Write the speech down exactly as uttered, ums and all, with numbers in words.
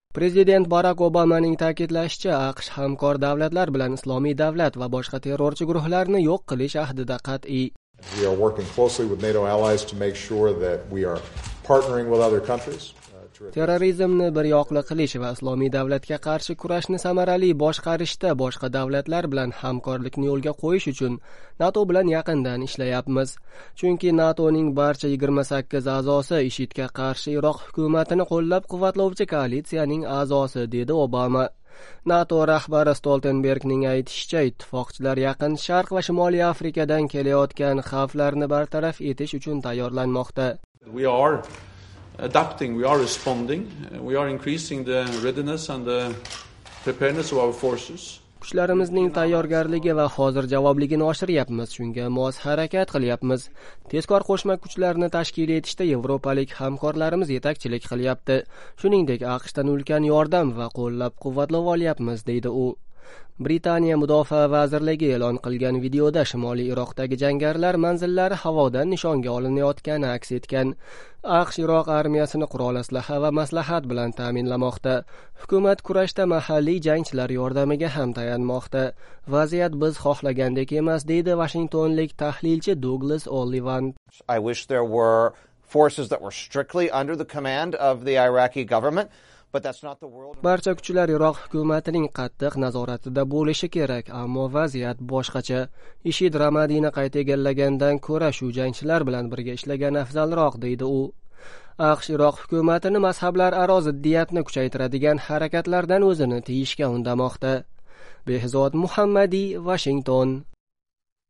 Prezident Barak Obamaning ta'kidlashicha, AQSh hamkor davlatlar bilan Islomiy davlat va boshqa terrorchi guruhlarni yo'q qilish ahdida qat'iy. We are working closely with NATO allies to make sure that we are partnering with other countries. Terrorizmni bir yoqli qilish va Islomiy davlatga qarshi kurashni samarali boshqarishda boshqa davlatlar bilan hamkorlikni yo'lga qo'yish uchun NATO bilan yaqindan ishlayapmiz. Chunki NATOning barcha yigirma sakkiz a'zosi IShIDga qarshi Iroq hukumatini qo'llab-quvvatlovchi koalitsiyaning a'zosi, dedi Obama. NATO rahbari Stoltenbergning aytishicha, ittifoqchilar Yaqin Sharq va Shimoliy Afrikadan kelayotgan xavflarni bartaraf etish uchun tayyorlanmoqda. We are adapting, we are responding, we are increasing the readiness and the preparedness of our forces. Kuchlarimizning tayyorgarligi va hozir javobligini oshiryapmiz, shunga mos harakat qilyapmiz. Tezkor qo'shma kuchlarni tashkil etishda yevropalik hamkorlarimiz yetakchilik qilyapti. Shuningdek, AQShdan ulkan yordam va qo'llab-quvvatlov olyapmiz, deydi u. Britaniya Mudofaa vazirligi e'lon qilgan videoda Shimoliy Iroqdagi jangarilar manzillari havodan nishonga olinayotgani aks etgan. AQSh Iroq armiyasini qurol aslaha va maslahat bilan ta'minlamoqda. Hukumat kurashda mahalliy jangchilar yordamiga ham tayanmoqda. Vaziyat biz xohlagandek emas, deydi Washingtonlik tahlilchi Douglas O'Sullivan. I wish there were forces that were strictly under the command of the Iraqi government. Barcha kuchlar Iroq hukumatining qattiq nazoratida bo'lishi kerak, ammo vaziyat boshqacha. IShID Ramadini qayta egallagandan ko'ra shu jangchilar bilan birga ishlagan afzalroq, deydi u. AQSh Iroq hukumatini mazhablararo ziddiyatni kuchaytiradigan harakatlardan o'zini tiyishga undamoqda. Behzod Muhammadiy, Washington.